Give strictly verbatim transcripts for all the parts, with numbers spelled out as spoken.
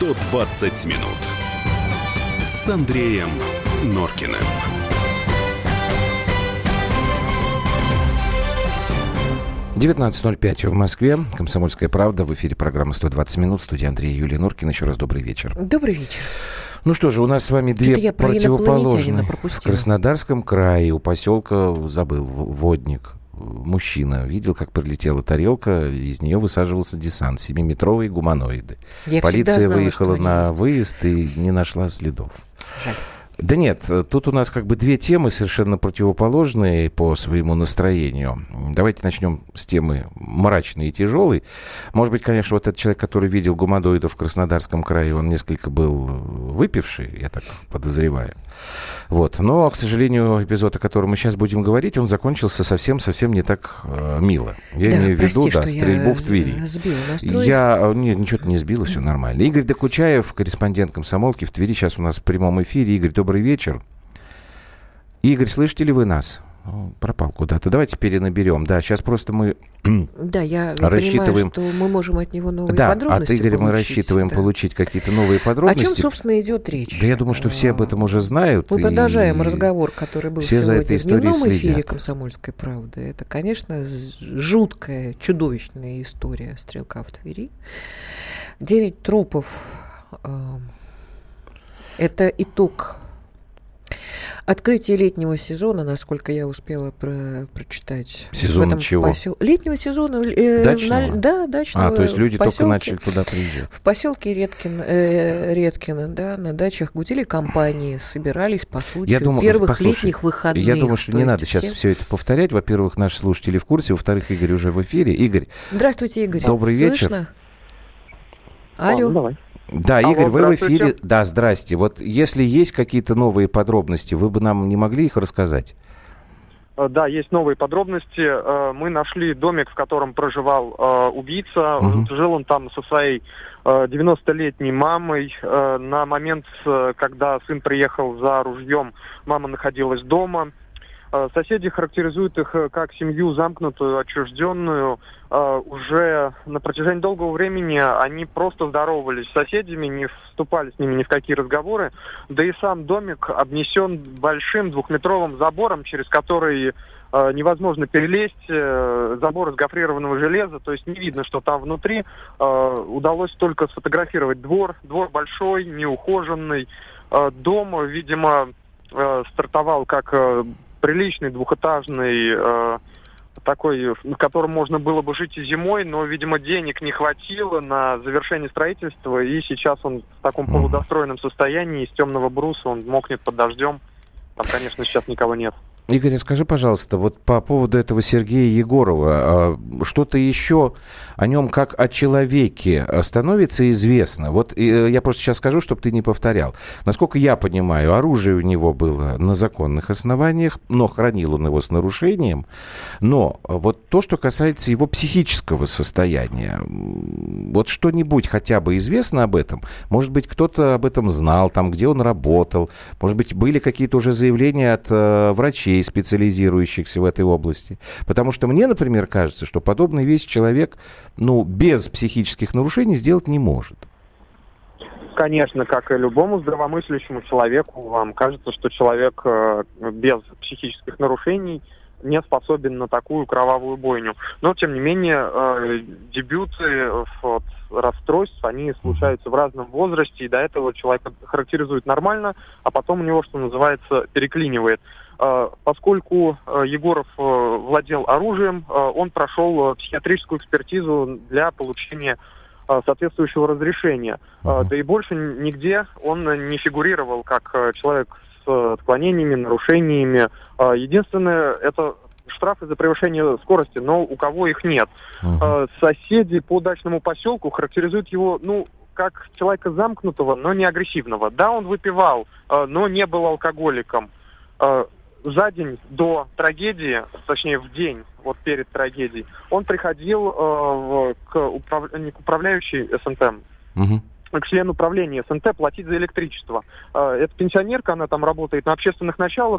сто двадцать минут с Андреем Норкиным. девятнадцать ноль пять в Москве. «Комсомольская правда». В эфире программа «сто двадцать минут». В студии Андрей и Юлия Норкина. Еще раз добрый вечер. Добрый вечер. Ну что же, у нас с вами две противоположные. В Краснодарском крае у поселка, забыл, Водник, мужчина видел, как прилетела тарелка, из нее высаживался десант, семиметровые гуманоиды. Я Полиция знала, выехала на есть. выезд и не нашла следов. Жаль. Да нет, тут у нас как бы две темы совершенно противоположные по своему настроению. Давайте начнем с темы мрачной и тяжелой. Может быть, конечно, вот этот человек, который видел гуманоидов в Краснодарском крае, он несколько был выпивший, я так подозреваю. Вот. Но, к сожалению, эпизод, о котором мы сейчас будем говорить, он закончился совсем-совсем не так э, мило. Я да, имею в виду, да, стрельбу в Твери. Я... Нет, ничего-то не сбила, все нормально. Игорь Докучаев, корреспондент «Комсомолки» в Твери, сейчас у нас в прямом эфире. Игорь, добрый вечер. Игорь, слышите ли вы нас? Пропал куда-то. Давайте перенаберем. Да, сейчас просто мы да, я рассчитываем, понимаю, что мы можем от него новые да, подробности от Игоря получить, мы рассчитываем да. получить какие-то новые подробности. О чем, собственно, идет речь? Да я думаю, что все об этом уже знают. Мы продолжаем разговор, который был все сегодня в дневном следят. эфире «Комсомольской правды». Это, конечно, жуткая, чудовищная история стрелка в Твери. Девять трупов. Это итог открытие летнего сезона, насколько я успела про- прочитать. Сезон чего? Посел... Летнего сезона. Э, дачного? На... Да, дачного. А, то есть люди поселке, только начали туда приезжать. В поселке Редкино, э, Редкино, да, на дачах гудели компании, собирались по случаю я думаю, первых послушай, летних выходных. Я думаю, что не надо сейчас все... все это повторять. Во-первых, наши слушатели в курсе, во-вторых, Игорь уже в эфире. Игорь. Здравствуйте, Игорь. Добрый вечер. Слышно? Алло. О, давай. Да, Алло, Игорь, вы в эфире. Да, здрасте. Вот если есть какие-то новые подробности, вы бы нам не могли их рассказать? Да, есть новые подробности. Мы нашли домик, в котором проживал убийца. Угу. Жил он там со своей девяностолетней мамой. На момент, когда сын приехал за ружьем, мама находилась дома. Соседи характеризуют их как семью замкнутую, отчужденную. Уже на протяжении долгого времени они просто здоровались с соседями, не вступали с ними ни в какие разговоры. Да и сам домик обнесен большим двухметровым забором, через который невозможно перелезть. Забор из гофрированного железа, то есть не видно, что там внутри. Удалось только сфотографировать двор. Двор большой, неухоженный. Дом, видимо, стартовал как... приличный, двухэтажный, э, такой, в котором можно было бы жить и зимой, но, видимо, денег не хватило на завершение строительства, и сейчас он в таком полудостроенном состоянии, из темного бруса, он мокнет под дождем. Там, конечно, сейчас никого нет. Игорь, скажи, пожалуйста, вот по поводу этого Сергея Егорова, что-то еще о нем как о человеке становится известно? Вот я просто сейчас скажу, чтобы ты не повторял. Насколько я понимаю, оружие у него было на законных основаниях, но хранил он его с нарушением. Но вот то, что касается его психического состояния, вот что-нибудь хотя бы известно об этом? Может быть, кто-то об этом знал, там, где он работал? Может быть, были какие-то уже заявления от э, врачей, специализирующихся в этой области. Потому что мне, например, кажется, что подобные вещи человек, ну, без психических нарушений сделать не может. Конечно, как и любому здравомыслящему человеку, вам кажется, что человек э, без психических нарушений не способен на такую кровавую бойню. Но, тем не менее, э, дебюты вот, расстройств, они случаются в разном возрасте, и до этого человека характеризует нормально, а потом у него, что называется, переклинивает. Поскольку Егоров владел оружием, он прошел психиатрическую экспертизу для получения соответствующего разрешения. Uh-huh. Да и больше нигде он не фигурировал как человек с отклонениями, нарушениями. Единственное, это штрафы за превышение скорости, но у кого их нет. Uh-huh. Соседи по дачному поселку характеризуют его, ну, как человека замкнутого, но не агрессивного. Да, он выпивал, но не был алкоголиком. За день до трагедии, точнее в день, вот перед трагедией, он приходил э, в, к, управ... не к управляющей СНТ, угу. а к члену управления СНТ платить за электричество. Э, эта пенсионерка, она там работает на общественных началах,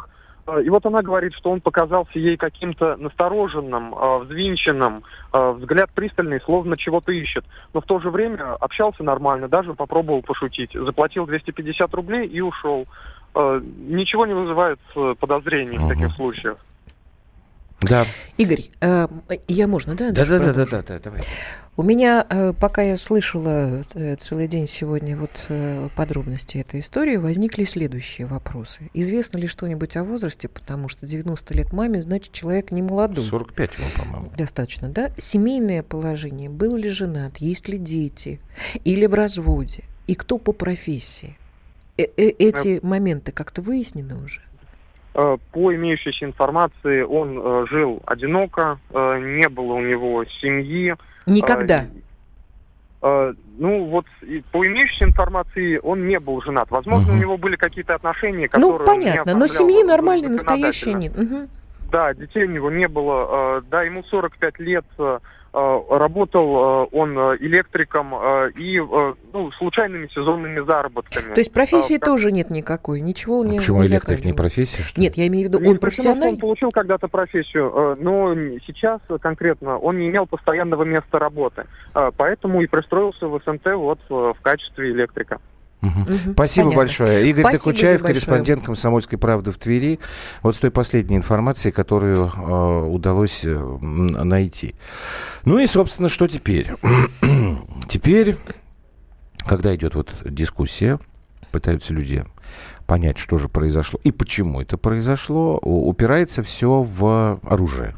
И вот она говорит, что он показался ей каким-то настороженным, взвинченным, взгляд пристальный, словно чего-то ищет. Но в то же время общался нормально, даже попробовал пошутить. Заплатил двести пятьдесят рублей и ушел. Ничего не вызывает подозрений uh-huh. в таких случаях. Да. Игорь, э, я можно, да? Да, да, да, да, да, да, давай. У меня, э, пока я слышала э, целый день сегодня вот э, подробности этой истории, возникли следующие вопросы. Известно ли что-нибудь о возрасте? Потому что девяносто лет маме, значит, человек не молодой. сорок пять ему, по-моему. Достаточно, да? Семейное положение. Был ли женат? Есть ли дети? Или в разводе? И кто по профессии? Э- э- эти а... моменты как-то выяснены уже? По имеющейся информации, он э, жил одиноко, э, не было у него семьи. Никогда? Э, э, ну, вот по имеющейся информации он не был женат. Возможно, угу. у него были какие-то отношения, которые... Ну, понятно, но семьи нормальной, настоящей нет. Угу. Да, детей у него не было. Э, да, ему сорок пять лет... Э, Работал он электриком и ну, случайными сезонными заработками. То есть профессии а, тоже нет никакой, ничего он не Почему не электрик не профессия, что ли? Нет, я имею в виду, он профессиональный. Он получил когда-то профессию, но сейчас конкретно он не имел постоянного места работы, поэтому и пристроился в СНТ вот в качестве электрика. Угу. Угу. Спасибо Понятно. большое. Игорь Спасибо Докучаев, корреспондент «Комсомольской правды» в Твери. Вот с той последней информацией, которую э, удалось э, найти. Ну и, собственно, что теперь? Теперь, когда идет вот дискуссия, пытаются люди понять, что же произошло и почему это произошло, упирается все в оружие.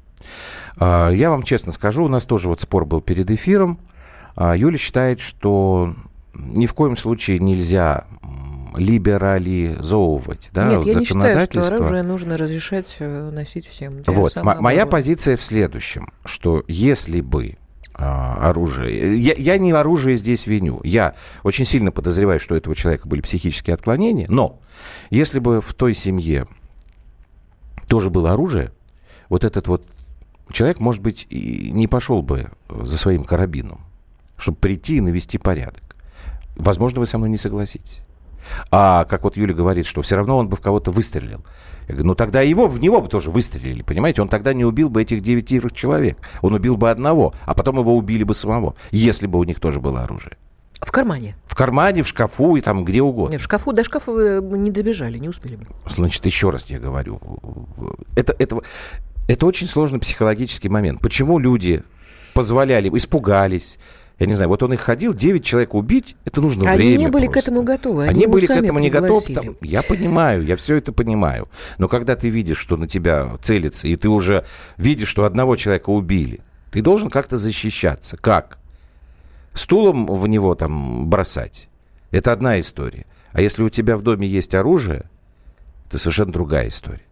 Э, я вам честно скажу, у нас тоже вот спор был перед эфиром. Э, Юля считает, что... Ни в коем случае нельзя либерализовывать, да, Нет, я законодательство. Не считаю, что оружие нужно разрешать носить всем. Вот, м- моя позиция в следующем, что если бы а, оружие... Я, я не оружие здесь виню. Я очень сильно подозреваю, что у этого человека были психические отклонения, но если бы в той семье тоже было оружие, вот этот вот человек, может быть, и не пошел бы за своим карабином, чтобы прийти и навести порядок. Возможно, вы со мной не согласитесь. А как вот Юля говорит, что все равно он бы в кого-то выстрелил. Я говорю, ну тогда его, в него бы тоже выстрелили, понимаете? Он тогда не убил бы этих девятерых человек. Он убил бы одного, а потом его убили бы самого, если бы у них тоже было оружие. В кармане? В кармане, в шкафу и там где угодно. Нет, в шкафу, до шкафа вы не добежали, не успели бы. Значит, еще раз я говорю. Это, это, это очень сложный психологический момент. Почему люди позволяли, испугались? Я не знаю, вот он их ходил, девять человек убить, это нужно они время Они не были просто. к этому готовы. Они, они были к этому не готовы. Там, я понимаю, я все это понимаю. Но когда ты видишь, что на тебя целится, и ты уже видишь, что одного человека убили, ты должен как-то защищаться. Как? Стулом в него там бросать. Это одна история. А если у тебя в доме есть оружие, это совершенно другая история.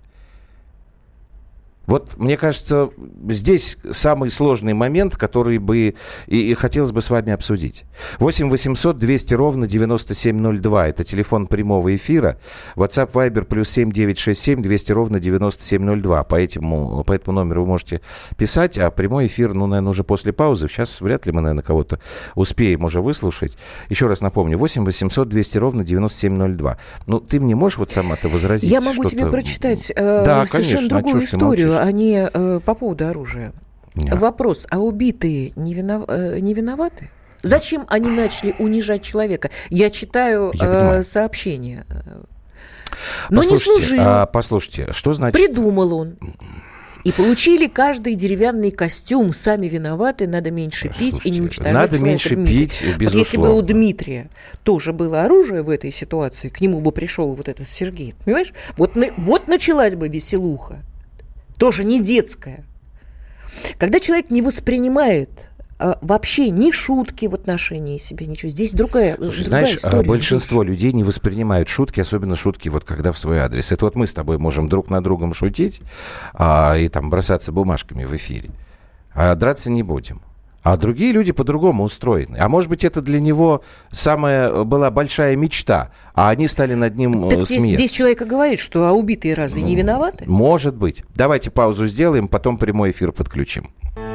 Вот, мне кажется, здесь самый сложный момент, который бы и, и хотелось бы с вами обсудить. восемь восемьсот двести ровно девяносто семь ноль два. Это телефон прямого эфира. WhatsApp, Viber, плюс семь девятьсот шестьдесят семь двести ровно девяносто семь ноль два. По этому, по этому номеру вы можете писать, а прямой эфир, ну, наверное, уже после паузы. Сейчас вряд ли мы, наверное, кого-то успеем уже выслушать. Еще раз напомню, восемь восемьсот двести ровно девяносто семь ноль два. Ну, ты мне можешь вот сама-то возразить? Я могу что-то... тебе прочитать э, да, совершенно конечно, другую историю. А не э, по поводу оружия. Нет. Вопрос, а убитые не, винов... э, не виноваты? Зачем они начали унижать человека? Я читаю э, сообщение. Но послушайте, не служил. А, послушайте, что значит... Придумал он. И получили каждый деревянный костюм. Сами виноваты, надо меньше пить. Слушайте, и не уничтожать надо человека. меньше Дмитрий. пить, безусловно. Вот если бы у Дмитрия тоже было оружие в этой ситуации, к нему бы пришел вот этот Сергей, понимаешь? Вот, вот началась бы веселуха. Тоже не детская. Когда человек не воспринимает а, вообще ни шутки в отношении себя, ничего. Здесь другая, Слушай, другая знаешь, история. большинство здесь. людей не воспринимают шутки, особенно шутки, вот когда в свой адрес. Это вот мы с тобой можем друг над другом шутить а, и там бросаться бумажками в эфире. А драться не будем. А другие люди по-другому устроены. А может быть, это для него самая была большая мечта, а они стали над ним так смеяться. Здесь, здесь человек говорит, что а убитые разве не виноваты? Может быть. Давайте паузу сделаем, потом прямой эфир подключим.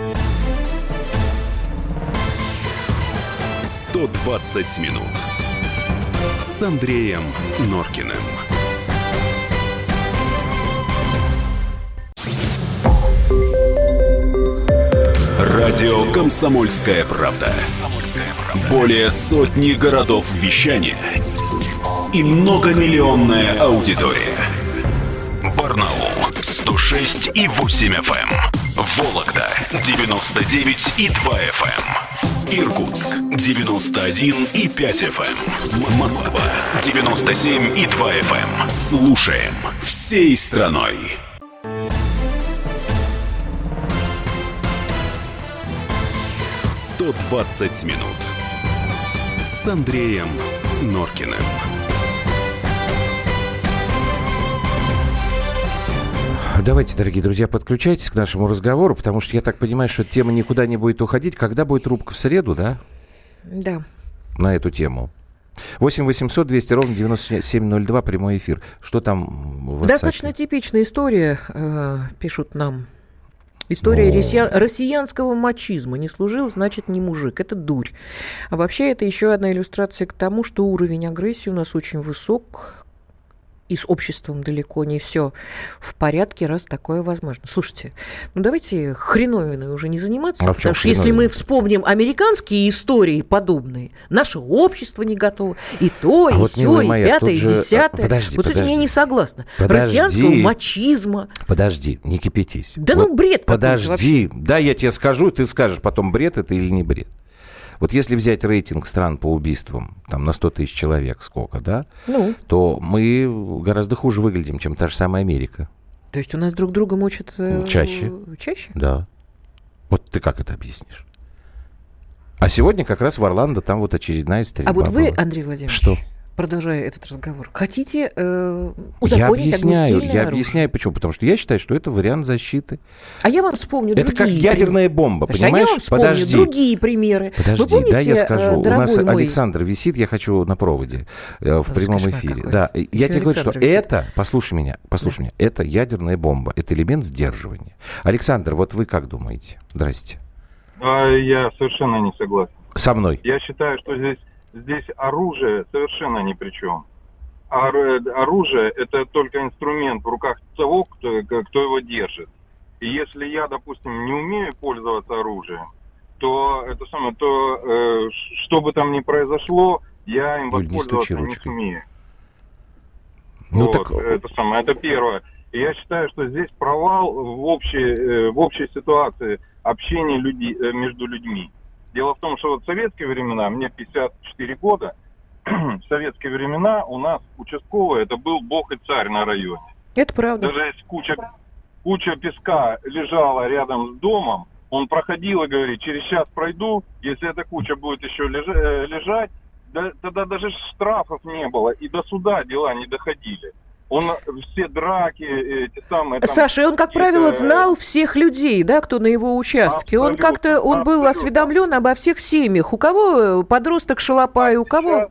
сто двадцать минут с Андреем Норкиным. Радио «Комсомольская правда». Более сотни городов вещания и многомиллионная аудитория. Барнаул сто шесть и восемь эф эм, Вологда девяносто девять и два эф эм, Иркутск девяносто один и пять эф эм, Москва девяносто семь и два эф эм. Слушаем всей страной. сто двадцать минут с Андреем Норкиным. Давайте, дорогие друзья, подключайтесь к нашему разговору, потому что я так понимаю, что тема никуда не будет уходить. Когда будет рубка? В среду, да? Да. На эту тему. восемь восемьсот двести ровно девяносто семь ноль два, прямой эфир. Что там в WhatsApp? Достаточно типичная история, э, пишут нам. История россия... россиянского мачизма. Не служил, значит, не мужик. Это дурь. А вообще, это еще одна иллюстрация к тому, что уровень агрессии у нас очень высок, и с обществом далеко не все в порядке, раз такое возможно. Слушайте, ну давайте хреновиной уже не заниматься, а потому что если мы вспомним американские истории подобные, наше общество не готово, и то, а и вот, сё, и моя, пятое, и же... десятое. Подожди, вот подожди. С этим я не согласна. Подожди. Россиянского мачизма. Подожди, не кипятись. Да вот ну бред подожди, вообще. Да, я тебе скажу, ты скажешь потом, бред это или не бред. Вот если взять рейтинг стран по убийствам, там на сто тысяч человек сколько, да, ну. то мы гораздо хуже выглядим, чем та же самая Америка. То есть у нас друг друга мочат... Э, чаще. Чаще? Да. Вот ты как это объяснишь? А сегодня как раз в Орландо там вот очередная стрельба. А вот вы, была. Андрей Владимирович, что? Продолжая этот разговор, хотите э, узаконить я объясняю, огнестрельное я оружие? объясняю, почему. Потому что я считаю, что это вариант защиты. А я вам вспомню другие Это как ядерная бомба, примеры. понимаешь? А я вам вспомню Подожди. другие примеры. Подожди, Вы помните, да, я скажу. У нас мой... Александр висит, я хочу на проводе э, в прямом Скажи, эфире. какой? Да, Еще я тебе говорю, что висит. это, послушай меня, послушай да. меня, это ядерная бомба, это элемент сдерживания. Александр, вот вы как думаете? Здрасте. А, я совершенно не согласен. Со мной. Я считаю, что здесь, здесь оружие совершенно ни при чем. Оружие – это только инструмент в руках того, кто, кто его держит. И если я, допустим, не умею пользоваться оружием, то это самое, то э, что бы там ни произошло, я им Юль, воспользоваться не, не сумею. Ну, вот, так... это самое, это первое. И я считаю, что здесь провал в общей, в общей ситуации общения людей, между людьми. Дело в том, что вот в советские времена, мне пятьдесят четыре года, в советские времена у нас участковый это был бог и царь на районе. Это правда. Даже если куча, куча песка лежала рядом с домом, он проходил и говорит, через час пройду, если эта куча будет еще лежа, лежать, да, тогда даже штрафов не было, и до суда дела не доходили. Он все драки, эти самые... Там, Саша, и он, как правило, знал всех людей, да, кто на его участке. Он как-то, он абсолютно. был осведомлен обо всех семьях. У кого подросток шалопай, у кого...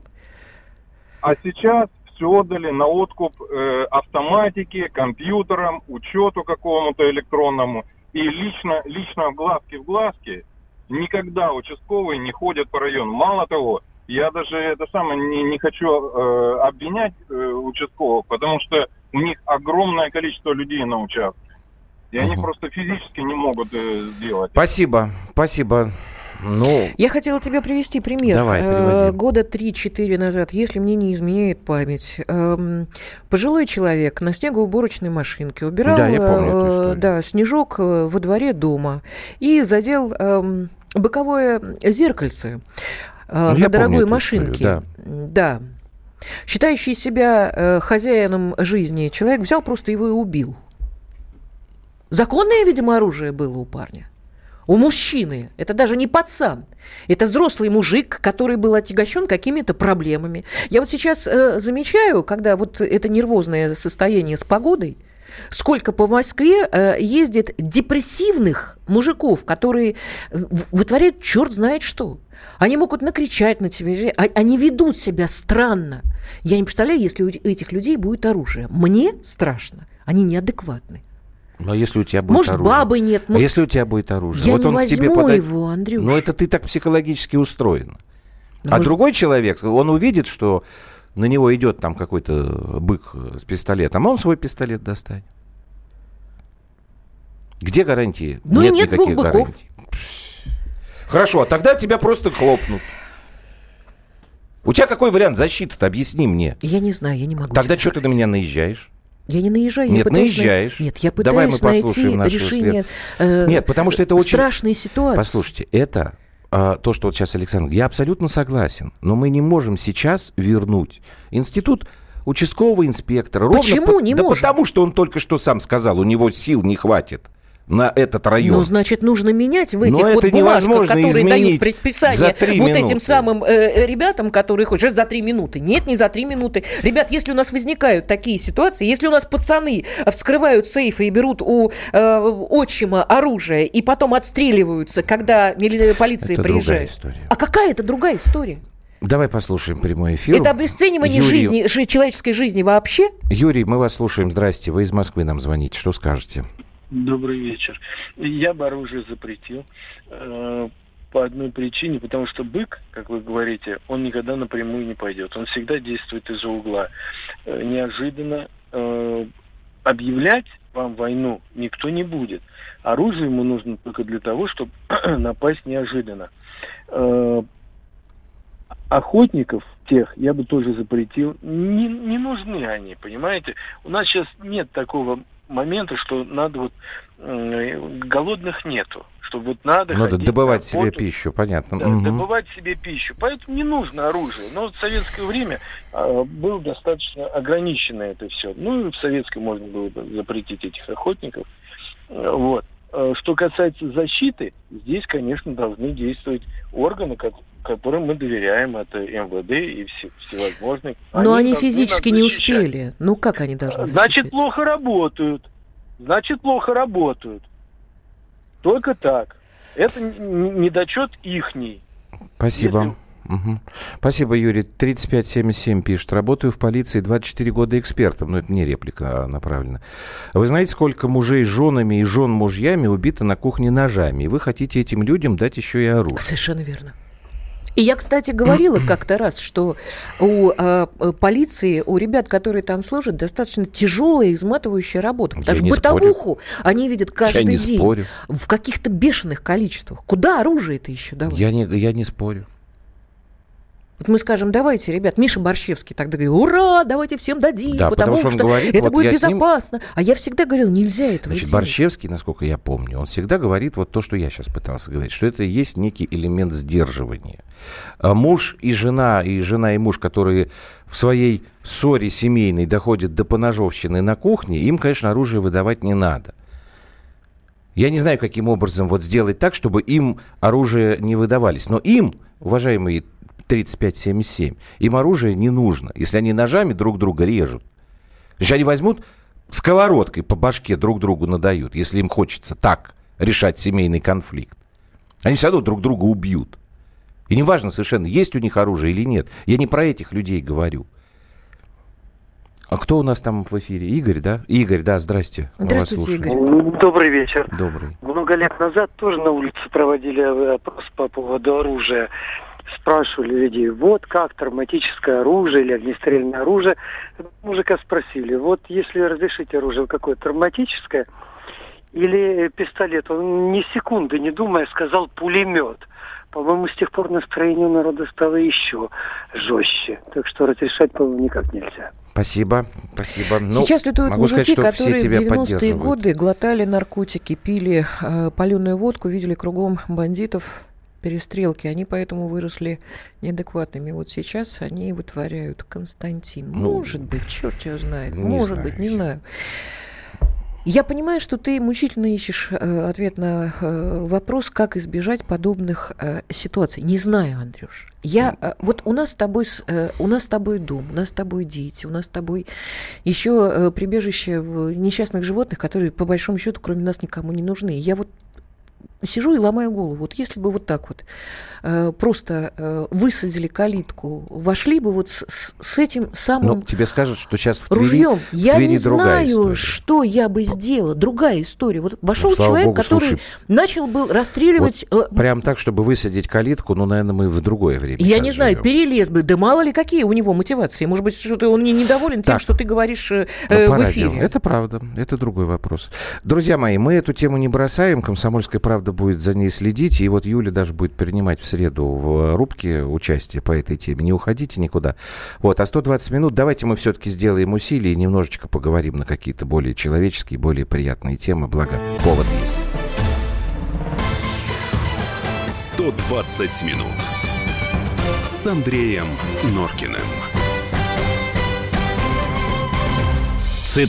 А сейчас все отдали на откуп э, автоматике, компьютерам, учету какому-то электронному. И лично, лично в глазки в глазки никогда участковые не ходят по району. Мало того, я даже это самое не, не хочу э, обвинять э, участковых, потому что у них огромное количество людей на участке. И угу. они просто физически не могут э, сделать. Спасибо, спасибо. Ну, я хотела тебе привести пример. Давай, приводи. Года три-четыре назад, если мне не изменяет память, эм, пожилой человек на снегоуборочной машинке убирал да, я помню эту историю. Да, снежок во дворе дома и задел эм, боковое зеркальце э, ну, на дорогой машинке. Историю, да. да. Считающий себя э, хозяином жизни человек взял просто его и убил. Законное, видимо, оружие было у парня. У мужчины. Это даже не пацан. Это взрослый мужик, который был отягощен какими-то проблемами. Я вот сейчас э, замечаю, когда вот это нервозное состояние с погодой, сколько по Москве э, ездит депрессивных мужиков, которые вытворяют черт знает что. Они могут накричать на тебя. Они ведут себя странно. Я не представляю, если у этих людей будет оружие. Мне страшно. Они неадекватны. Но если у тебя будет может, оружие. Бабы нет. Может... А если у тебя будет оружие? Я вот не он возьму к тебе подай... его, Андрюш. Но это ты так психологически устроен. Ну, а может... другой человек, он увидит, что на него идет там какой-то бык с пистолетом, а он свой пистолет достанет. Где гарантии? Ну нет и нет никаких двух быков. гарантий. Хорошо, а тогда тебя просто хлопнут. У тебя какой вариант защиты-то? Объясни мне. Я не знаю, я не могу. Тогда что ты на меня наезжаешь? Я не наезжаю. Нет, я наезжаешь. На... Нет, я пытаюсь Давай мы послушаем найти решение э, Нет, потому что это очень... страшной ситуации. Послушайте, это э, то, что вот сейчас Александр... Я абсолютно согласен, но мы не можем сейчас вернуть институт участкового инспектора. Почему ровно не по... можем? Да потому что он только что сам сказал, у него сил не хватит на этот район. Ну, значит, нужно менять в этих Но вот бумажках, которые дают предписание вот минуты. этим самым э, ребятам, которые хотят за три минуты. Нет, не за три минуты. Ребят, если у нас возникают такие ситуации, если у нас пацаны вскрывают сейфы и берут у э, отчима оружие и потом отстреливаются, когда мили... полиция это приезжает. Другая история. А какая это другая история? Давай послушаем прямой эфир. Это обесценивание Юрий... жизни, жи- человеческой жизни вообще? Юрий, мы вас слушаем. Здрасте. Вы из Москвы нам звоните. Что скажете? Добрый вечер. Я бы оружие запретил э, по одной причине, потому что бык, как вы говорите, он никогда напрямую не пойдет. Он всегда действует из-за угла. Э, неожиданно э, объявлять вам войну никто не будет. Оружие ему нужно только для того, чтобы напасть неожиданно. Э, охотников тех я бы тоже запретил. Не, не нужны они, понимаете? У нас сейчас нет такого момента, что надо вот э, голодных нету, что вот надо надо добывать себе пищу, понятно. Да, угу. добывать себе пищу, поэтому не нужно оружие. Но вот в советское время э, было достаточно ограничено это все. Ну и в советское можно было бы запретить этих охотников. Э, вот. Э, что касается защиты, здесь, конечно, должны действовать органы, которым мы доверяем, это эм вэ дэ и все, всевозможные. Но они, они физически не успели. Ну как они должны защищать? Значит, плохо работают. Значит, плохо работают. Только так. Это недочет ихний. Спасибо. Если... Угу. Спасибо, Юрий. тридцать пять семьдесят семь пишет. Работаю в полиции двадцать четыре года экспертом. Но это не реплика направлена. Вы знаете, сколько мужей с женами и жен мужьями убито на кухне ножами? И вы хотите этим людям дать еще и оружие. Совершенно верно. И я, кстати, говорила как-то раз, что у э, полиции, у ребят, которые там служат, достаточно тяжелая, изматывающая работа. Потому что бытовуху спорю. Они видят каждый день спорю. в каких-то бешеных количествах. Куда оружие-то еще давать? Я не, я не спорю. Вот мы скажем, давайте, ребят, Миша Борщевский тогда говорил, ура, давайте всем дадим, да, потому, потому что, что говорит, это вот будет безопасно. Ним... А я всегда говорил, нельзя этого Значит, делать. Борщевский, насколько я помню, он всегда говорит вот то, что я сейчас пытался говорить, что это есть некий элемент сдерживания. А муж и жена, и жена и муж, которые в своей ссоре семейной доходят до поножовщины на кухне, им, конечно, оружие выдавать не надо. Я не знаю, каким образом вот сделать так, чтобы им оружие не выдавались. Но им, уважаемые тридцать пять семьдесят семь, им оружие не нужно, если они ножами друг друга режут. Значит, они возьмут сковородкой по башке друг другу надают, если им хочется так решать семейный конфликт. Они все равно друг друга убьют. И неважно совершенно, есть у них оружие или нет. Я не про этих людей говорю. А кто у нас там в эфире? Игорь, да? Игорь, да, здрасте. Здравствуйте, Игорь. Добрый вечер. Добрый. Много лет назад тоже на улице проводили опрос по поводу оружия. Спрашивали людей, вот как травматическое оружие или огнестрельное оружие. Мужика спросили, вот если разрешить оружие, какое травматическое или пистолет? Он ни секунды не думая сказал пулемет. По-моему, с тех пор настроение у народа стало еще жестче. Так что разрешать, по-моему, никак нельзя. Спасибо, спасибо. Сейчас ну, летают мужики, сказать, которые в девяностые годы глотали наркотики, пили э, паленую водку, видели кругом бандитов, перестрелки. Они поэтому выросли неадекватными. Вот сейчас они вытворяют. Константин. Ну, может быть, черт его знает. Не может знаю. быть, не знаю. Я понимаю, что ты мучительно ищешь э, ответ на э, вопрос, как избежать подобных э, ситуаций. Не знаю, Андрюш. Я, э, вот у нас с тобой, э, у нас с тобой дом, у нас с тобой дети, у нас с тобой еще э, прибежище несчастных животных, которые, по большому счету, кроме нас никому не нужны. Я вот сижу и ломаю голову. Вот если бы вот так вот э, просто э, высадили калитку, вошли бы вот с, с, с этим самым Но тебе скажут, что сейчас в Твери, ружьем. В я Твери не другая знаю, история. Что я бы сделала. Другая история. Вот вошел ну, человек, Богу, который слушай, начал был расстреливать... Вот э, прям так, чтобы высадить калитку, ну, наверное, мы в другое время. Я не знаю, живем. перелез бы. Да мало ли какие у него мотивации. Может быть, что-то он не недоволен тем, так. что ты говоришь э, ну, в эфире. Это правда. Это другой вопрос. Друзья мои, мы эту тему не бросаем. Комсомольская правда правда» будет за ней следить. И вот Юля даже будет принимать в среду в рубке участие по этой теме. Не уходите никуда. Вот, а сто двадцать минут давайте мы все-таки сделаем усилия и немножечко поговорим на какие-то более человеческие, более приятные темы. Благо, повод есть. сто двадцать минут с Андреем Норкиным. Цит.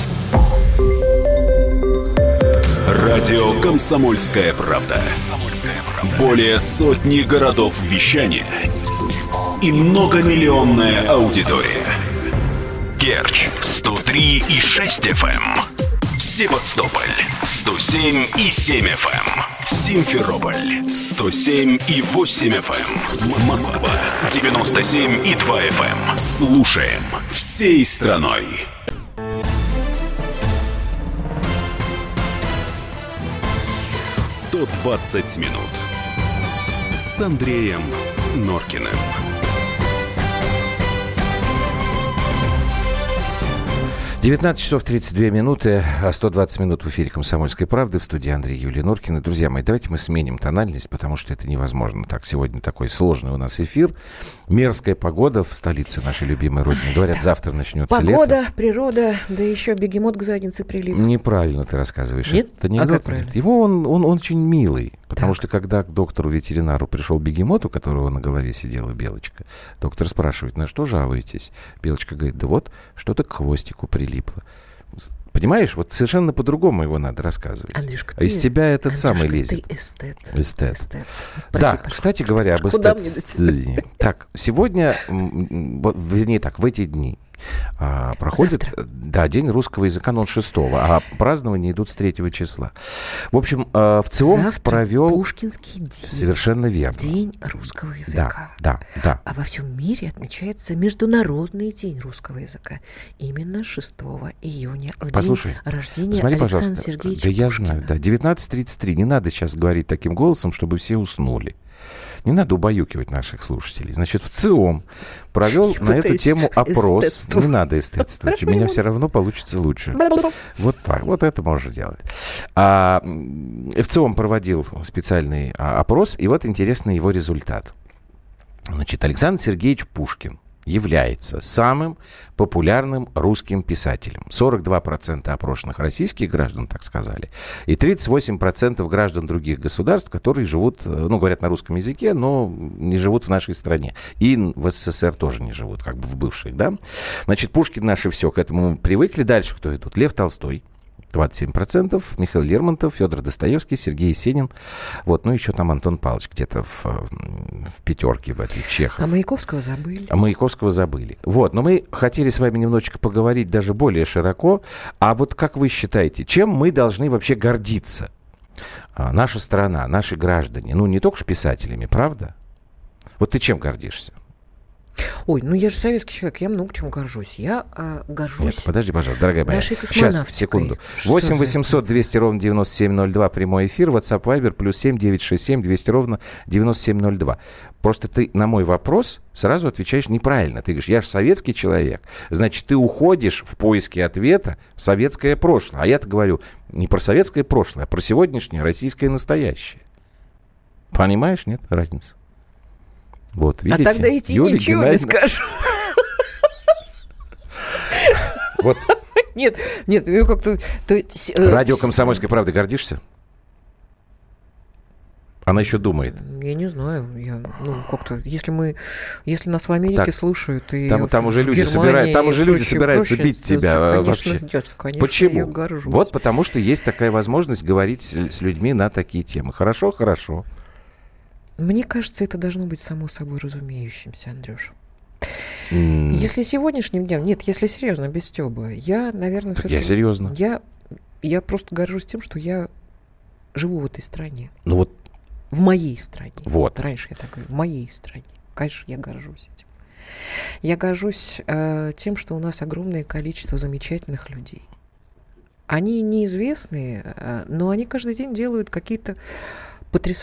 Радио «Комсомольская правда». Более сотни городов вещания и многомиллионная аудитория. Керчь сто три и шесть эф эм, Севастополь сто семь и семь эф эм, Симферополь сто семь и восемь эф эм, Москва девяносто семь и два эф эм. Слушаем всей страной. сто двадцать минут с Андреем Норкиным. девятнадцать часов тридцать две минуты, а сто двадцать минут в эфире «Комсомольской правды», в студии Андрей Юлия Норкина. Друзья мои, давайте мы сменим тональность, потому что это невозможно так. Сегодня такой сложный у нас эфир. Мерзкая погода в столице нашей любимой родины. Говорят, да. Завтра начнется погода, лето. Погода, природа, да еще бегемот к заднице прилип. Неправильно ты рассказываешь. Нет? Это не а как правильно? Его он, он, он очень милый. Потому так. что когда к доктору-ветеринару пришел бегемот, у которого на голове сидела белочка, доктор спрашивает, на что жалуетесь? Белочка говорит, да вот, что-то к хвостику прилипло. Понимаешь, вот совершенно по-другому его надо рассказывать. Андрюшка, а из ты, тебя этот Андрюшка, самый лезет. Ты эстет. Эстет. эстет. Прости, да, пожалуйста. Кстати говоря, об эстет. Так, сегодня, вернее так, в эти дни а, проходит да, День русского языка, но он шестого, а празднования идут с третьего числа. В общем, а, в ЦИОМ завтра провел... Пушкинский день. Совершенно верно. День русского языка. Да, да, да. А во всем мире отмечается Международный день русского языка. Именно шестого июня, в Послушай, день рождения посмотри, Александра пожалуйста. Сергеевича Да я Пушкина. знаю, да. девятнадцать тридцать три. Не надо сейчас говорить таким голосом, чтобы все уснули. Не надо убаюкивать наших слушателей. Значит, в ЦИОМ провел Я на эту тему опрос. эстетствовать. Не надо эстетствовать. У меня все равно получится лучше. Вот так. Вот это можно делать. А, в ЦИОМ проводил специальный а, опрос, и вот интересный его результат. Значит, Александр Сергеевич Пушкин является самым популярным русским писателем. сорок два процента опрошенных российских граждан так сказали. И тридцать восемь процентов граждан других государств, которые живут, ну, говорят на русском языке, но не живут в нашей стране. И в СССР тоже не живут, как бы в бывших, да. Значит, Пушкин наше все, к этому привыкли. Дальше кто идут? Лев Толстой. двадцать семь процентов, Михаил Лермонтов, Федор Достоевский, Сергей Есенин. Вот, ну, еще там Антон Павлович где-то в, в пятерке в этой, Чехов. А Маяковского забыли. А Маяковского забыли. Вот, но мы хотели с вами немножечко поговорить даже более широко. А вот как вы считаете, чем мы должны вообще гордиться? А, наша страна, наши граждане. Ну, не только ж писателями, правда? Вот ты чем гордишься? Ой, ну я же советский человек, я много чем горжусь. Я а, горжусь... Нет, подожди, пожалуйста, дорогая моя. Нашей Сейчас, секунду. восемь восемьсот двести ровно девяносто семь ноль два прямой эфир, WhatsApp Viber, плюс семь девятьсот шестьдесят семь двести ровно девяносто семь ноль два. Просто ты на мой вопрос сразу отвечаешь неправильно. Ты говоришь, я же советский человек. Значит, ты уходишь в поиске ответа в советское прошлое. А я-то говорю не про советское прошлое, а про сегодняшнее российское настоящее. Понимаешь, нет, разница? Вот, видите? А тогда идти Юлия ничего Геннадьевна... не скажу. Вот. Нет, нет, я как-то... Радио «Комсомольской правды» гордишься? Она еще думает. Я не знаю. Я, ну, как-то, если мы, если нас в Америке так, слушают, и там, там уже люди собирают, там уже люди собираются бить тебя конечно, вообще. Я, конечно, почему? Я горжусь. Вот потому что есть такая возможность говорить с, с людьми на такие темы. Хорошо, хорошо. Мне кажется, это должно быть само собой разумеющимся, Андрюш. Mm. Если сегодняшним днем... Нет, если серьезно, без стёба, я, наверное... Так я серьезно. Я, я просто горжусь тем, что я живу в этой стране. Ну вот. В моей стране. Вот. Раньше я так говорю. В моей стране. Конечно, я горжусь этим. Я горжусь э, тем, что у нас огромное количество замечательных людей. Они неизвестные, э, но они каждый день делают какие-то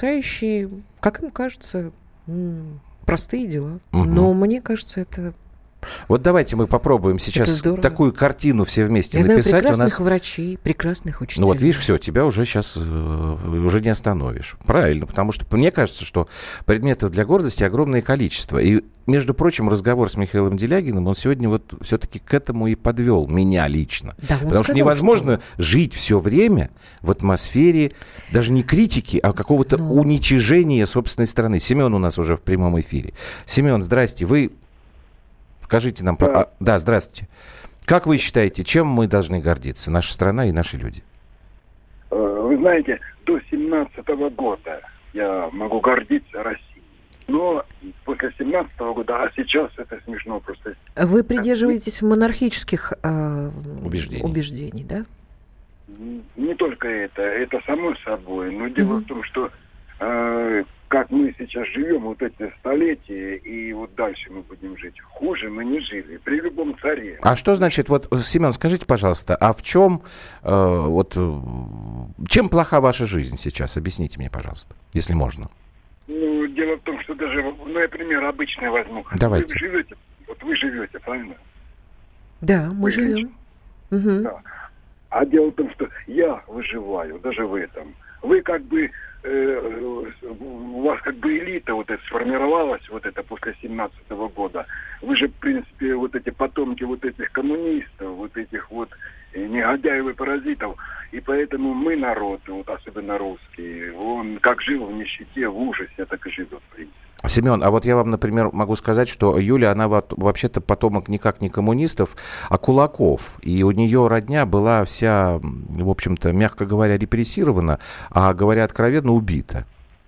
потрясающие, как им кажется, простые дела. Угу. Но мне кажется, это Вот давайте мы попробуем сейчас такую картину все вместе Я написать. Я знаю прекрасных У нас... врачей, прекрасных учителей. Ну вот видишь, все, тебя уже сейчас э, уже не остановишь. Правильно, потому что мне кажется, что предметов для гордости огромное количество. И, между прочим, разговор с Михаилом Делягиным, он сегодня вот все-таки к этому и подвел меня лично. Да, потому что невозможно что... жить все время в атмосфере даже не критики, а какого-то Но... уничижения собственной страны. Семен у нас уже в прямом эфире. Семен, здрасте, вы... Скажите нам... Да. А, да, здравствуйте. Как вы считаете, чем мы должны гордиться, наша страна и наши люди? Вы знаете, до семнадцатого года я могу гордиться Россией. Но после семнадцатого года, а сейчас это смешно просто. Вы придерживаетесь монархических э, убеждений. убеждений, да? Не только это, это само собой. Но дело угу. в том, что э, как мы сейчас живем, вот эти столетия, и вот дальше мы будем жить. Хуже мы не жили при любом царе. А что значит, вот, Семен, скажите, пожалуйста, а в чем, э, вот, чем плоха ваша жизнь сейчас? Объясните мне, пожалуйста, если можно. Ну, дело в том, что даже, ну, я пример обычный возьму. Давайте. Вы живете, вот вы живете, правильно? Да, мы вы живем. Угу. Да. А дело в том, что я выживаю, даже в этом. Вы как бы, э, у вас как бы элита вот эта сформировалась, вот это после семнадцатого года. Вы же, в принципе, вот эти потомки вот этих коммунистов, вот этих вот негодяев и паразитов. И поэтому мы народ, вот особенно русский, он как жил в нищете, в ужасе, так и живет, в принципе. Семен, а вот я вам, например, могу сказать, что Юля, она вообще-то потомок никак не коммунистов, а кулаков. И у нее родня была вся, в общем-то, мягко говоря, репрессирована, а, говоря откровенно, убита.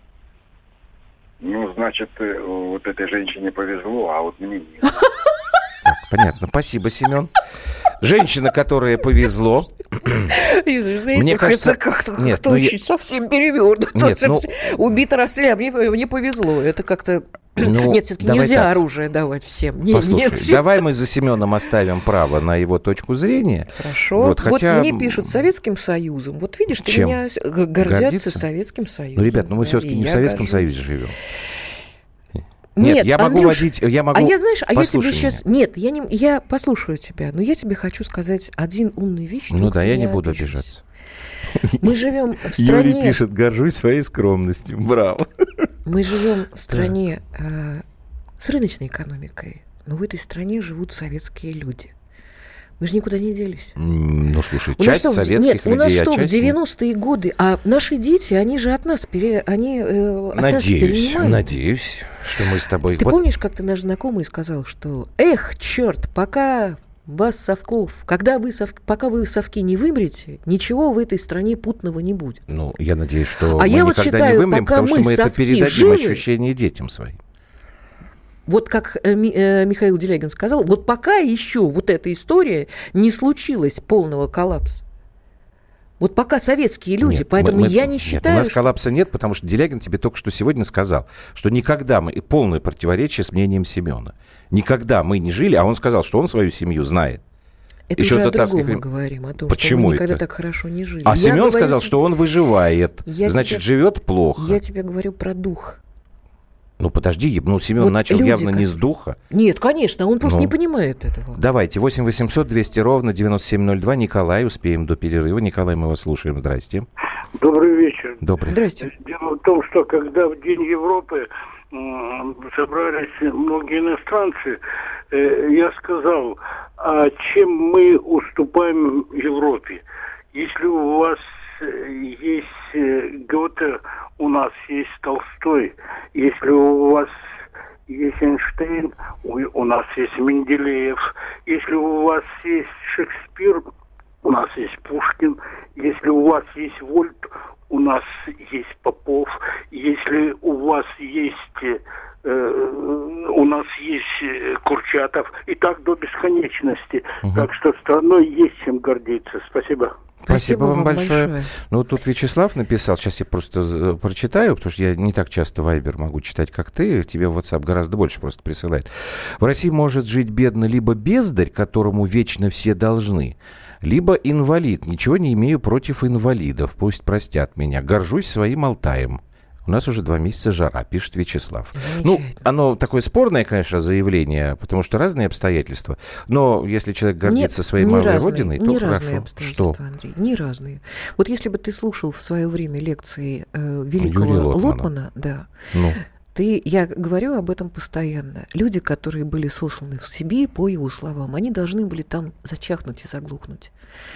Ну, значит, вот этой женщине повезло, а вот мне нет. Так, понятно. Спасибо, Семен. Женщина, которая повезло. Знаете, мне кажется, это как-то нет, как-то ну, очень я... совсем перевернуто. Нет, ну... Убито расстреляли, а мне, мне повезло. Это как-то... Ну, нет, все-таки нельзя так. оружие давать всем. Нет, Послушай, нет. давай мы за Семеном оставим право на его точку зрения. Хорошо. Вот, хотя... вот мне пишут Советским Союзом. Вот видишь, ты Чем? меня гордятся Гордиться? Советским Союзом. Ну, ребят, ну мы да, все-таки не в Советском горжусь. Союзе живем. Нет, нет, я могу Андрюш, водить, я могу... А я, знаешь, а я тебе меня. сейчас... Нет, я, не... я послушаю тебя, но я тебе хочу сказать один умный вещь. Ну да, я не буду обижусь. обижаться. Мы живем в стране... Юрий пишет, горжусь своей скромностью. Браво. Мы живем в стране э, с рыночной экономикой, но в этой стране живут советские люди. Мы же никуда не делись. Ну, слушай, у часть что, советских нет, людей, у нас что, а часть... в девяностые годы, а наши дети, они же от нас, пере, они, э, от надеюсь, нас надеюсь, что мы с тобой... Ты вот... помнишь, как ты наш знакомый сказал, что, эх, черт, пока вас, совков, когда вы, сов... пока вы совки не вымрете, ничего в этой стране путного не будет. Ну, я надеюсь, что а мы я никогда вот считаю, не вымрем, потому что мы это передадим живы, ощущение детям своим. Вот как э, э, Михаил Делягин сказал, вот пока еще вот эта история не случилась полного коллапса. Вот пока советские люди, нет, поэтому мы, я мы, не считаю... Нет, у нас что... коллапса нет, потому что Делягин тебе только что сегодня сказал, что никогда мы... И полное противоречие с мнением Семена. Никогда мы не жили, а он сказал, что он свою семью знает. Это еще уже до о другом царских... мы говорим, о том, Почему что мы никогда это? так хорошо не жили. А я Семен говорю, сказал, что он выживает, значит, тебе... живет плохо. Я тебе говорю про дух. Ну, подожди, ну, Семен вот начал люди, явно как... не с духа. Нет, конечно, он просто ну, не понимает этого. Давайте, восемь восемьсот двести ровно девяносто семь ноль два. Николай, успеем до перерыва. Николай, мы вас слушаем. Здрасте. Добрый вечер. Добрый. Здрасте. Дело в том, что когда в День Европы э, собрались многие иностранцы, э, я сказал, а чем мы уступаем Европе? Если у вас есть Гёте, у нас есть Толстой. Если у вас есть Эйнштейн, у нас есть Менделеев. Если у вас есть Шекспир, у нас есть Пушкин. Если у вас есть Вольт, у нас есть Попов. Если у вас есть... Э, у нас есть Курчатов. И так до бесконечности. Угу. Так что страной есть чем гордиться. Спасибо. Спасибо, Спасибо вам большое. большое. Ну, тут Вячеслав написал, сейчас я просто прочитаю, потому что я не так часто Вайбер могу читать, как ты, тебе в WhatsApp гораздо больше просто присылает. В России может жить бедно либо бездарь, которому вечно все должны, либо инвалид. Ничего не имею против инвалидов, пусть простят меня. Горжусь своим Алтаем. У нас уже два месяца жара, пишет Вячеслав. Ну, оно такое спорное, конечно, заявление, потому что разные обстоятельства. Но если человек гордится Нет, своей малой разные, родиной, то не хорошо. Разные обстоятельства, что? Андрей, не разные. Вот если бы ты слушал в свое время лекции э, великого Лотмана, Лотмана да, ну. ты, я говорю об этом постоянно. Люди, которые были сосланы в Сибирь, по его словам, они должны были там зачахнуть и заглохнуть.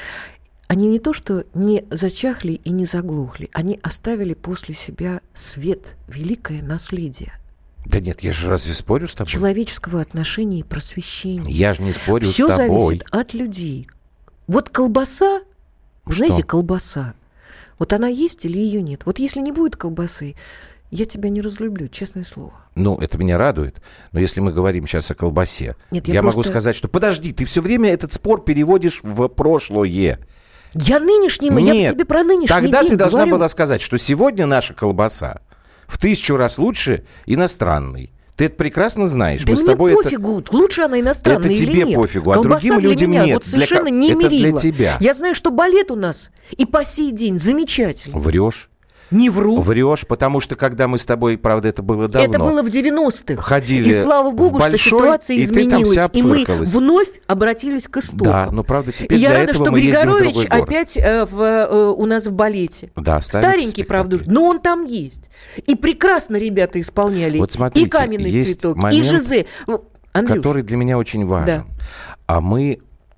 Они не то что не зачахли и не заглохли, они оставили после себя свет, великое наследие. Да нет, я же разве спорю с тобой? Человеческого отношения и просвещения. Я же не спорю Всё с тобой. Все зависит от людей. Вот колбаса, вы знаете, колбаса, вот она есть или ее нет? Вот если не будет колбасы, я тебя не разлюблю, честное слово. Ну, это меня радует. Но если мы говорим сейчас о колбасе, Нет, я, я просто... могу сказать, что подожди, ты все время этот спор переводишь в прошлое. Я нынешний, Нет, я тебе про нынешний тогда день ты должна говорю. была сказать, что сегодня наша колбаса в тысячу раз лучше иностранной. Ты это прекрасно знаешь. Да мы мне с тобой пофигу, это... лучше она иностранная это или тебе нет. Пофигу, а колбаса другим для людям меня нет. Вот совершенно для... не это мерила. для тебя. Я знаю, что балет у нас и по сей день замечательный. Врешь. Не вру. Врешь, потому что когда мы с тобой, правда, это было давно. Это было в девяностых. Ходили и слава богу, большой, что ситуация и изменилась. И мы вновь обратились к истокам. Да, но правда теперь и для я рада, этого что мы Григорович опять э, в, э, у нас в балете. Да, старенький, правда, но он там есть. И прекрасно ребята исполняли. Вот смотрите, и «Каменный цветок», момент, и «Жизе». Андрюш. Который для меня очень важен. Да. А мы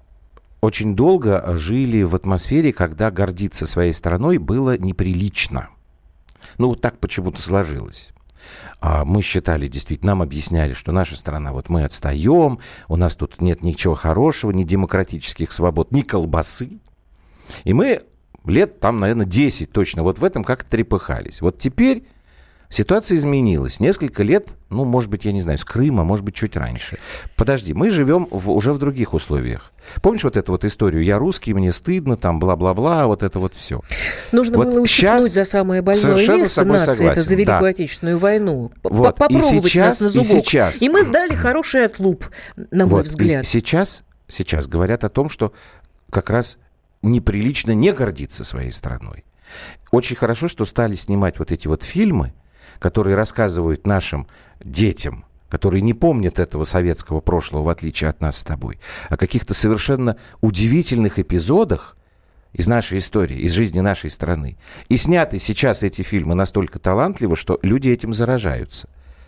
очень долго жили в атмосфере, когда гордиться своей страной было неприлично. Ну, вот так почему-то сложилось. А мы считали, действительно, нам объясняли, что наша страна, вот мы отстаем, у нас тут нет ничего хорошего, ни демократических свобод, ни колбасы. И мы лет там, наверное, десять точно вот в этом как-то трепыхались. Вот теперь ситуация изменилась. Несколько лет, ну, может быть, я не знаю, с Крыма, может быть, чуть раньше. Подожди, мы живем в, уже в других условиях. Помнишь вот эту вот историю? Я русский, мне стыдно, там, бла-бла-бла, вот это вот все. Нужно вот было ущипнуть за самое больное место нас, согласен. Это за Великую да. Отечественную войну. Вот. Попробовать и сейчас, нас на зубок. И, сейчас. и мы сдали хороший отлуп, на мой вот. взгляд. И сейчас, сейчас говорят о том, что как раз неприлично не гордиться своей страной. Очень хорошо, что стали снимать вот эти вот фильмы, которые рассказывают нашим детям, которые не помнят этого советского прошлого, в отличие от нас с тобой, о каких-то совершенно удивительных эпизодах из нашей истории, из жизни нашей страны. И сняты сейчас эти фильмы настолько талантливо, что люди этим заражаются.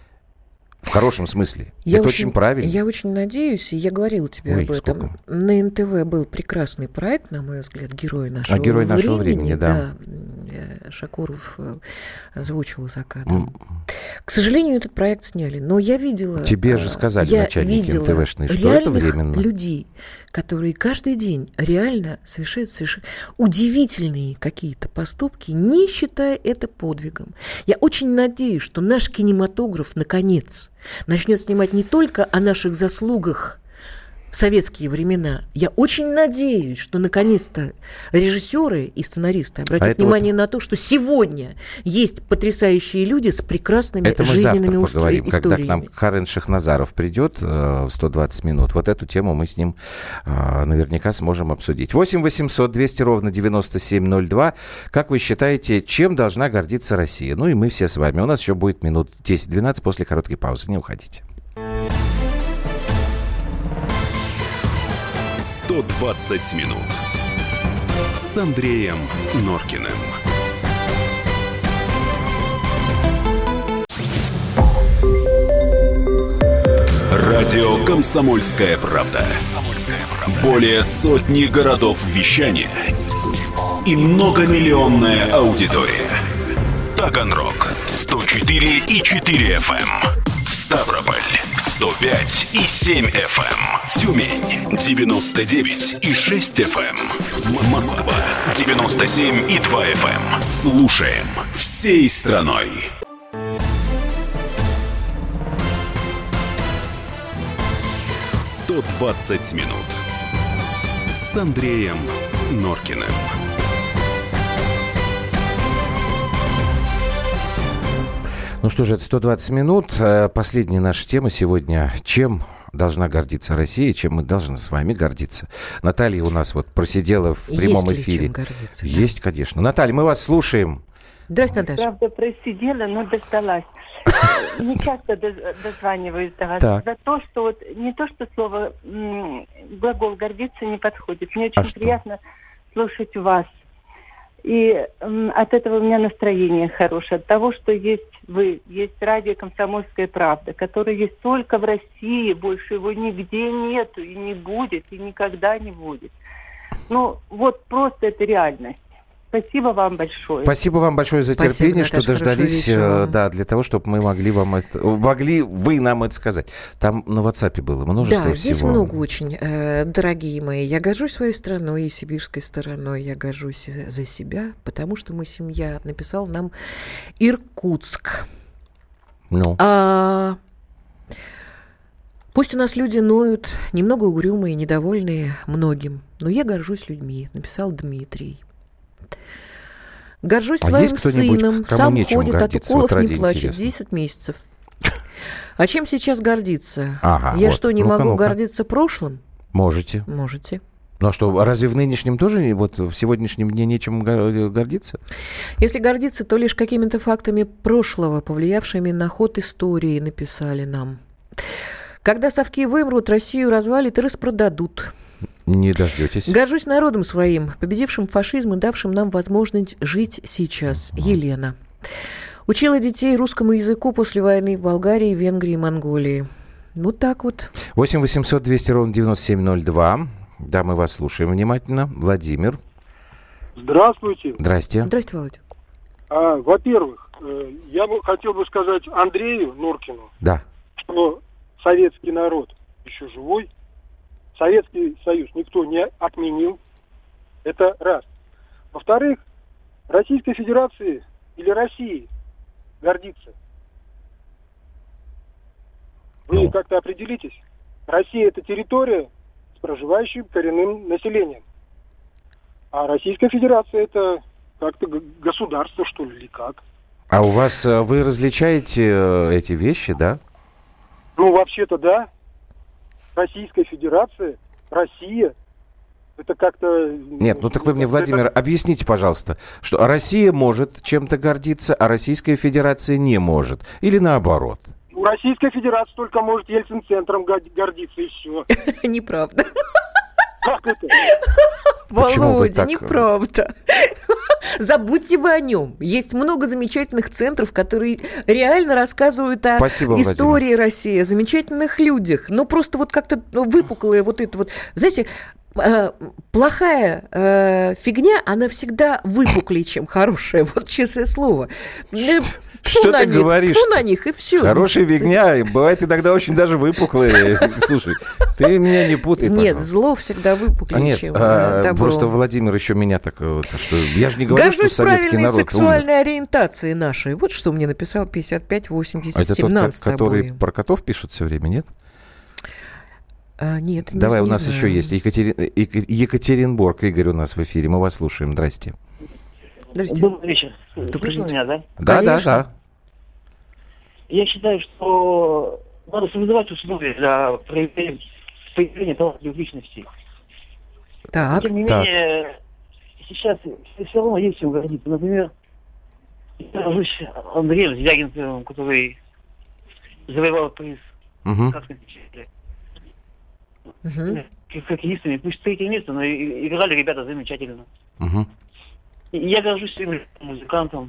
В хорошем смысле. Я Это очень, очень правильно. Я очень надеюсь, и я говорила тебе Ой, об этом. Сколько? На эн тэ вэ был прекрасный проект, на мой взгляд, «Герой нашего, а, герой времени». нашего времени. Да. да. Шакуров озвучил за кадром. Mm. К сожалению, этот проект сняли. Но я видела... Тебе же сказали я начальники эн тэ вэ-шные, что это временно. Людей, которые каждый день реально совершают совершенно удивительные какие-то поступки, не считая это подвигом. Я очень надеюсь, что наш кинематограф, наконец, начнет снимать не только о наших заслугах в советские времена. Я очень надеюсь, что наконец-то режиссеры и сценаристы обратят а внимание вот... на то, что сегодня есть потрясающие люди с прекрасными это жизненными мы завтра поговорим, историями. Когда к нам Карен Шахназаров придет э, в сто двадцать минут. Вот эту тему мы с ним э, наверняка сможем обсудить. восемь восемьсот двести ровно девяносто семь ноль два. Как вы считаете, чем должна гордиться Россия? Ну и мы все с вами. У нас еще будет минут десять-двенадцать после короткой паузы. Не уходите. сто двадцать минут с Андреем Норкиным. Радио «Комсомольская правда». Более сотни городов вещания и многомиллионная аудитория. Таганрог сто четыре и четыре эф эм. Ставрополь сто пять и семь эф эм. Тюмень девяносто девять и шесть эф эм. Москва девяносто семь и два эф эм. Слушаем всей страной. сто двадцать минут с Андреем Норкиным. Ну что же, это сто двадцать минут. Последняя наша тема сегодня. Чем должна гордиться Россия, чем мы должны с вами гордиться? Наталья у нас вот просидела в прямом Есть эфире. Ли чем гордиться, Есть, да. конечно. Наталья, мы вас слушаем. Здравствуйте, Наташа. Правда, просидела, но дождалась. Не часто дозваниваюсь до вас. За то, что вот не то, что слово глагол гордиться не подходит. Мне очень приятно слушать вас. И от этого у меня настроение хорошее. От того, что есть вы, есть радио «Комсомольская правда», которое есть только в России, больше его нигде нету и не будет, и никогда не будет. Ну, вот просто это реальность. Спасибо вам большое. Спасибо вам большое за терпение, Спасибо, что Наташа, дождались, да, для того, чтобы мы могли вам это, могли вы нам это сказать. Там на WhatsApp было множество да, всего. Да, здесь много очень, э, дорогие мои. Я горжусь своей страной и сибирской стороной. Я горжусь за себя, потому что мы семья. Написал нам Иркутск. Ну. А... Пусть у нас люди ноют, немного угрюмые, недовольные многим, но я горжусь людьми, написал Дмитрий. Горжусь а своим сыном, сам ходит, от уколов вот не плачет, интересно. десять месяцев. А чем сейчас гордиться? Ага, я вот. что, не ну-ка, могу ну-ка. гордиться прошлым? Можете. Можете. Ну а что, разве в нынешнем тоже, вот в сегодняшнем дне нечем гордиться? Если гордиться, то лишь какими-то фактами прошлого, повлиявшими на ход истории, написали нам. Когда совки вымрут, Россию развалит и распродадут. Не дождетесь. Горжусь народом своим, победившим фашизм и давшим нам возможность жить сейчас. Елена. Учила детей русскому языку после войны в Болгарии, Венгрии и Монголии. Вот так вот. восемь восемьсот двести ровно девяносто семь ноль два. Да, мы вас слушаем внимательно. Владимир. Здравствуйте. Здрасте. Здравствуйте, Володя. А, во-первых, я бы хотел бы сказать Андрею Нуркину, да. что советский народ еще живой. Советский Союз никто не отменил. Это раз. Во-вторых, Российской Федерации или России гордиться. Вы ну. как-то определитесь. Россия — это территория с проживающим коренным населением. А Российская Федерация — это как-то государство, что ли, или как. А у вас, вы различаете эти вещи, да? Ну, вообще-то, да. Российская Федерация, Россия, это как-то... Нет, ну так вы мне, Владимир, это... объясните, пожалуйста, что Россия может чем-то гордиться, а Российская Федерация не может. Или наоборот? Ну, Российская Федерация только может Ельцин-центром гордиться, и все. Неправда. Как это? Володя, неправда. Забудьте вы о нем. Есть много замечательных центров, которые реально рассказывают о Спасибо, истории Владимир. России, о замечательных людях. Но просто вот как-то выпуклое вот это вот... Знаете, э, плохая э, фигня, она всегда выпуклее, чем хорошая. Вот честное слово. Что ты них, говоришь? на них, и все. Хорошая фигня, бывает иногда очень даже выпуклые. Слушай, ты меня не путай, пожалуйста. Нет, зло всегда выпуклее, Нет, чем а, добро. Просто Владимир еще меня так вот, что я же не говорю, Горжусь что советский народ сексуальной умер. ориентации нашей. Вот что мне написал пятьдесят пять восемьдесят а это семнадцать. тот, который про котов пишет все время, нет? А, нет, Давай, не, у нас не еще есть Екатери... Екатеринбург. Игорь у нас в эфире. Мы вас слушаем. Здрасте. Здрасте. Добрый вечер. Добрый вечер. Меня, да? Да, да, да. Я считаю, что надо создавать условия для проявления, проявления талантливых личностей. Так, Тем не так. менее, сейчас все равно есть чем гордиться. Например, я горжусь Андреем Звягинцевым, который завоевал приз Угу. «Сказка печали». Угу. Хоккеистами, пусть третье место, но и, играли ребята замечательно. Угу. И я горжусь своим музыкантом.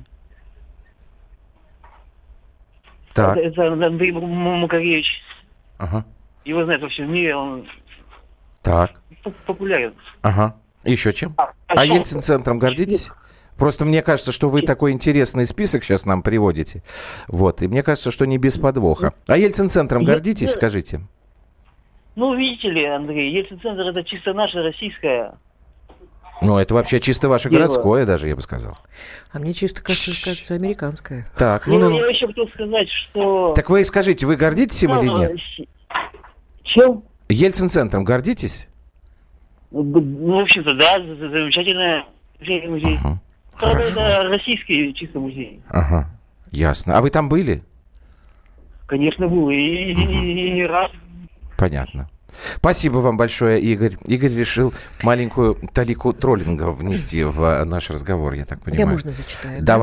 Так. Это, это Андрей Макаревич. Ага. Его знают во всем мире, он Так. популярен. Ага. Еще чем? А, А а Ельцин-центром гордитесь? Просто мне кажется, что вы такой интересный список сейчас нам приводите. Вот. И мне кажется, что не без подвоха. А Ельцин-центром гордитесь, скажите? Ну, видите ли, Андрей, Ельцин-центр это чисто наша российская. Ну, это вообще чисто ваше Дело. городское даже, я бы сказал. А мне чисто кажется, кажется американское. Так, Ну, ну, ну, я еще хотел сказать, что... Так вы скажите, вы гордитесь им или нет? Чем? Ельцин-центром гордитесь? Ну, в общем-то, да, замечательный музей. Ага. Это, это российский чисто музей. Ага, ясно. А вы там были? Конечно, был. И, и, и, и не раз. Понятно. Спасибо вам большое, Игорь. Игорь решил маленькую талику троллинга внести в наш разговор, я так понимаю. Я можно зачитаю. Давай.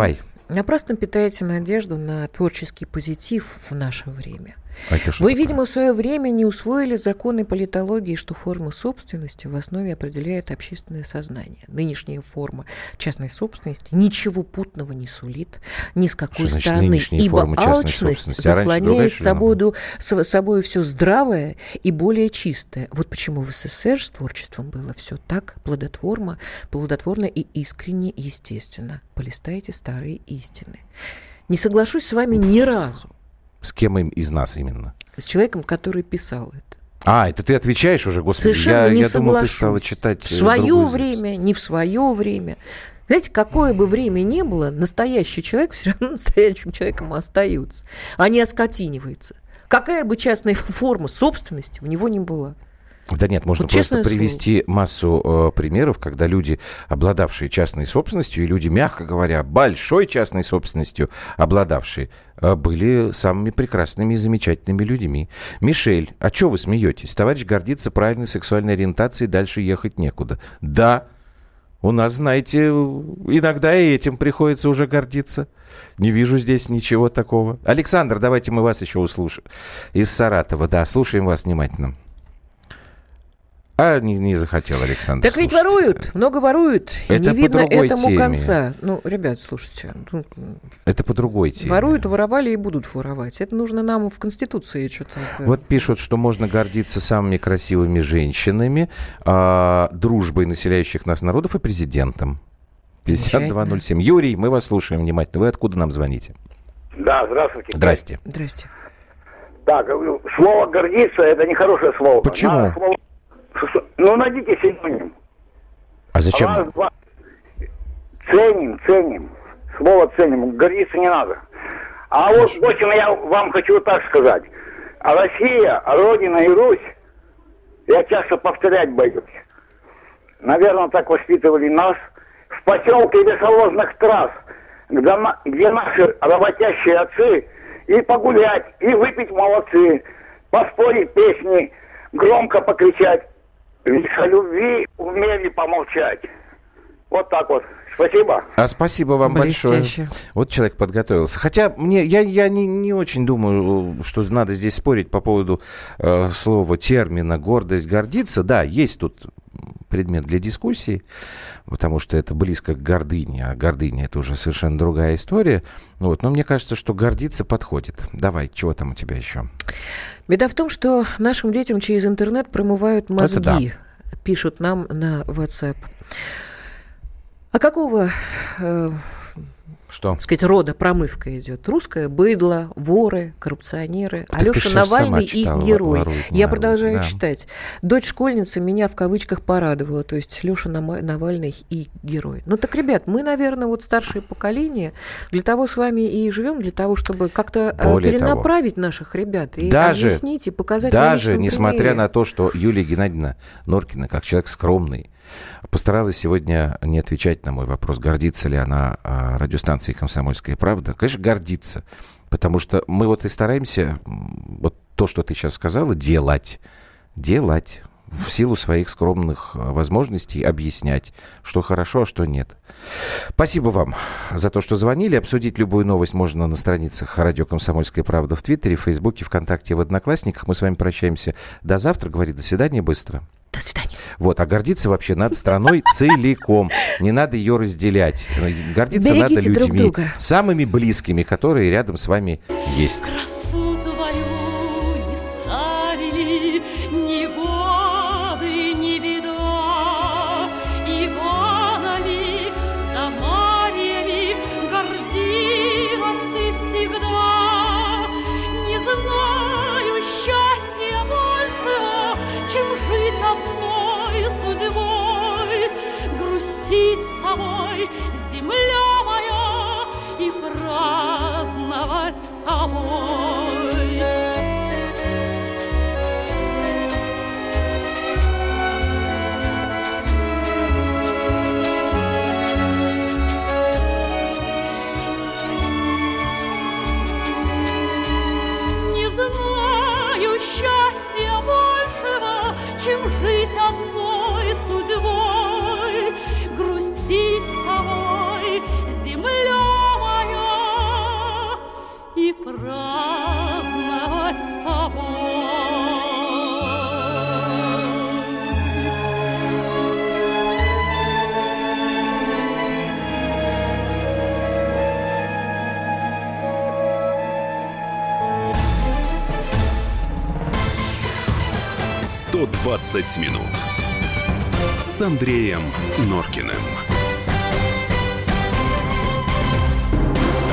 Напрасно питаете надежду на творческий позитив в наше время. А Вы, видимо, в свое время не усвоили законы политологии, что форма собственности в основе определяет общественное сознание. Нынешняя форма частной собственности ничего путного не сулит ни с какой что стороны, ибо алчность заслоняет а собою, собой все здравое и более чистое. Вот почему в СССР с творчеством было все так плодотворно, плодотворно и искренне естественно. Полистайте старые истины. Не соглашусь с вами ни разу. С кем им из нас именно? С человеком, который писал это. А, это ты отвечаешь уже, господи. Совершенно я, не я соглашусь. Думал, ты стала читать в свое время, не в свое время. Знаете, какое бы время ни было, настоящий человек все равно настоящим человеком остается, а не оскотинивается. Какая бы частная форма собственности у него ни была. Да нет, можно вот просто привести слово. массу э, примеров, когда люди, обладавшие частной собственностью, и люди, мягко говоря, большой частной собственностью обладавшие, э, были самыми прекрасными и замечательными людьми. Мишель, а что вы смеетесь? Товарищ гордится правильной сексуальной ориентацией, дальше ехать некуда. Да, у нас, знаете, иногда и этим приходится уже гордиться. Не вижу здесь ничего такого. Александр, давайте мы вас еще услышим. Из Саратова, да, слушаем вас внимательно. А не, не захотел Александр. Так ведь слушайте. Воруют, много воруют. Это не видно этому теме. Конца. Ну, ребят, слушайте. Это по другой теме. Воруют, воровали и будут воровать. Это нужно нам в Конституции что-то. Вот пишут, что можно гордиться самыми красивыми женщинами, а, дружбой населяющих нас народов и президентом. пятьдесят два ноль семь. Юрий, мы вас слушаем внимательно. Вы откуда нам звоните? Да, здравствуйте. Здрасте. Здрасте. Так, слово «гордиться» — это нехорошее слово. Почему? Слово... Ну, найдите синоним. А зачем? Раз, два. Ценим, ценим. Слово ценим. Гордиться не надо. А Хорошо. Вот, в общем, я вам хочу так сказать. А Россия, Родина и Русь, я часто повторять боюсь. Наверное, так воспитывали нас. В поселке лесовозных трасс, где, где наши работящие отцы, и погулять, и выпить молодцы, поспорить песни, громко покричать. Лишь о любви умели помолчать. Вот так вот. Спасибо. А спасибо вам Блестяще. большое. Вот человек подготовился. Хотя мне я, я не, не очень думаю, что надо здесь спорить по поводу э, слова, термина «гордость», «гордиться». Да, есть тут предмет для дискуссии, потому что это близко к гордыне, а гордыня — это уже совершенно другая история. Вот. Но мне кажется, что гордиться подходит. Давай, чего там у тебя еще? Беда в том, что нашим детям через интернет промывают мозги, да. Пишут нам на WhatsApp. А какого, э, что? Так сказать, рода промывка идет? Русское быдло, воры, коррупционеры. Так Алеша Навальный их герой. Ворует, Я продолжаю да. читать. Дочь школьницы меня в кавычках порадовала. То есть Леша Навальный их герой. Ну так, ребят, мы, наверное, вот старшее поколение для того с вами и живем, для того, чтобы как-то Более перенаправить того, наших ребят и даже, объяснить, и показать Даже несмотря примере. на то, что Юлия Геннадьевна Норкина, как человек скромный, постаралась сегодня не отвечать на мой вопрос, гордится ли она радиостанцией «Комсомольская правда». Конечно, гордится, потому что мы вот и стараемся вот то, что ты сейчас сказала, делать, делать, в силу своих скромных возможностей объяснять, что хорошо, а что нет. Спасибо вам за то, что звонили. Обсудить любую новость можно на страницах «Радио Комсомольская правда» в Твиттере, в Фейсбуке, ВКонтакте, в Одноклассниках. Мы с вами прощаемся до завтра. Говорит, до свидания быстро. До свидания. Вот, а гордиться вообще надо страной целиком. Не надо ее разделять. Гордиться Берегите надо людьми, друг друга. Самыми близкими, которые рядом с вами есть. С тобой, земля моя, и праздновать с тобой. Не знаю счастья большего, чем жить одной судьбой. Грустить с тобой, земля моя, сто двадцать минут с Андреем Норкиным.